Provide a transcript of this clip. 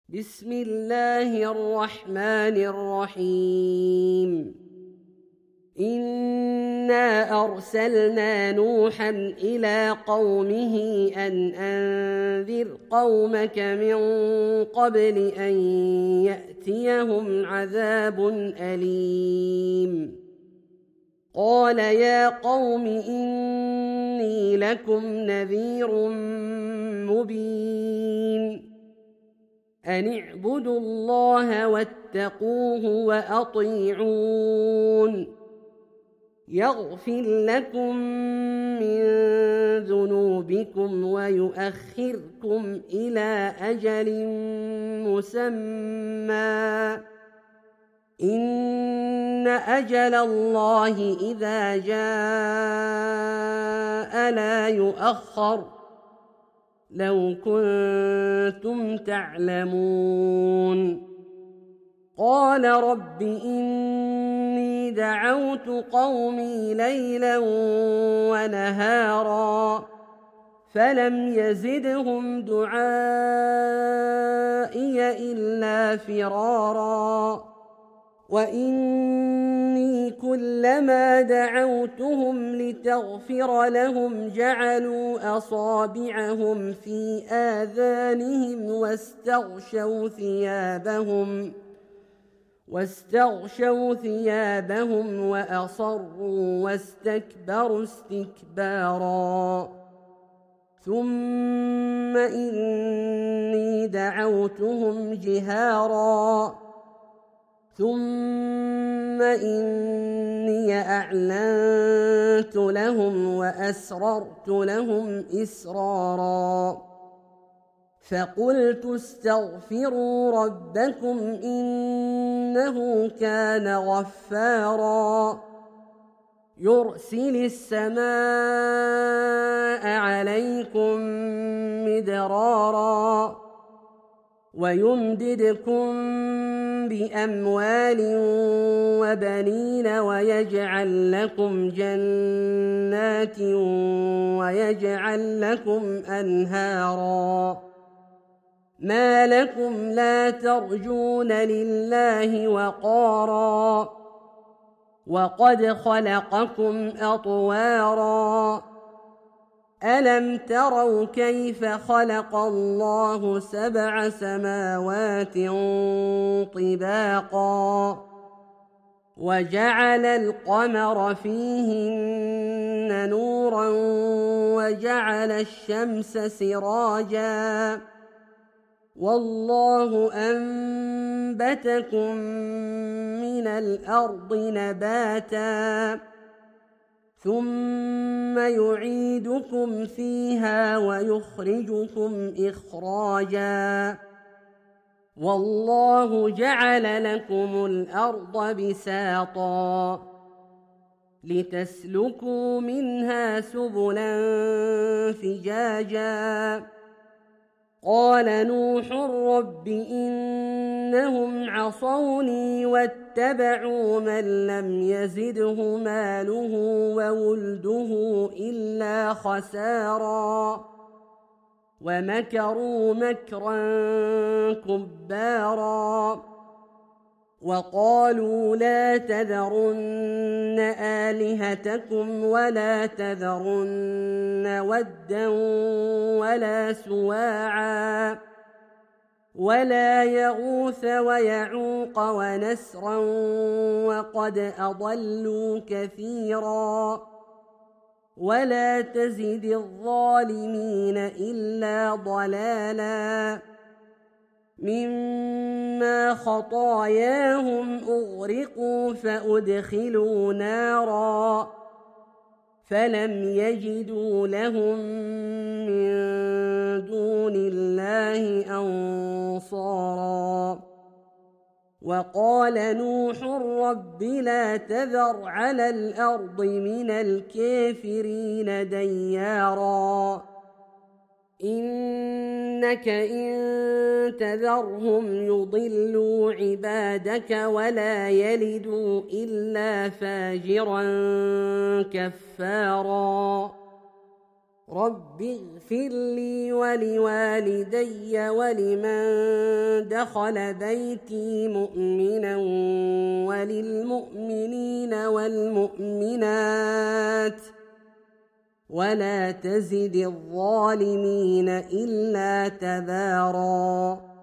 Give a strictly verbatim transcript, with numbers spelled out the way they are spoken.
بسم الله الرحمن الرحيم إنا أرسلنا نوحا إلى قومه أن أنذر قومك من قبل أن يأتيهم عذاب أليم قال يا قوم إني لكم نذير مبين أن اعبدوا الله واتقوه وأطيعون يغفر لكم من ذنوبكم ويؤخركم إلى أجل مسمى إن أجل الله إذا جاء لا يؤخر لو كنتم تعلمون قال رب إني دعوت قومي ليلا ونهارا فلم يزدهم دعائي إلا فرارا وإني كلما دعوتهم لتغفر لهم جعلوا أصابعهم في آذانهم واستغشوا ثيابهم واستغشوا ثيابهم وأصروا واستكبروا استكبارا ثم إني دعوتهم جهارا ثم إني أعلنت لهم وأسررت لهم إسرارا فقلت استغفروا ربكم إنه كان غفارا يرسل السماء عليكم مدرارا ويمددكم بأموال وبنين ويجعل لكم جنات ويجعل لكم أنهارا ما لكم لا ترجون لله وقارا وقد خلقكم أطوارا ألم تروا كيف خلق الله سبع سماوات طباقا وجعل القمر فيهن نورا وجعل الشمس سراجا والله أنبتكم من الأرض نباتا ثم يعيدكم فيها ويخرجكم إخراجا والله جعل لكم الأرض بساطا لتسلكوا منها سبلا فجاجا قال نوح رب إنهم عصوني واتبعوا من لم يزده ماله وولده إلا خسارا ومكروا مكرا كبارا وقالوا لا تذرن آلهتكم ولا تذرن ودا ولا سواعا ولا يغوث ويعوق ونسرا وقد أضلوا كثيرا ولا تزد الظالمين إلا ضلالا مما خطاياهم أغرقوا فأدخلوا نارا فلم يجدوا لهم من دون الله أنصارا وقال نوح رب لا تذر على الأرض من الكافرين ديارا إنك إن تذرهم يضلوا عبادك ولا يلدوا إلا فاجرا كفارا رب اغفر لي ولوالدي ولمن دخل بيتي مؤمنا وللمؤمنين والمؤمنات ولا تزد الظالمين إلا تباراً